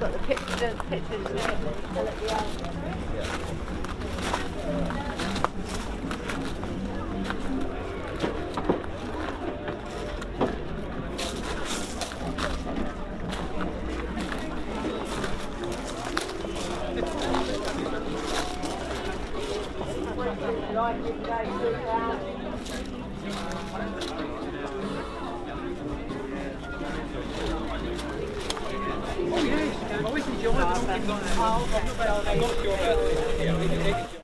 got the pictures there at the end. Oh yes, I always enjoy it.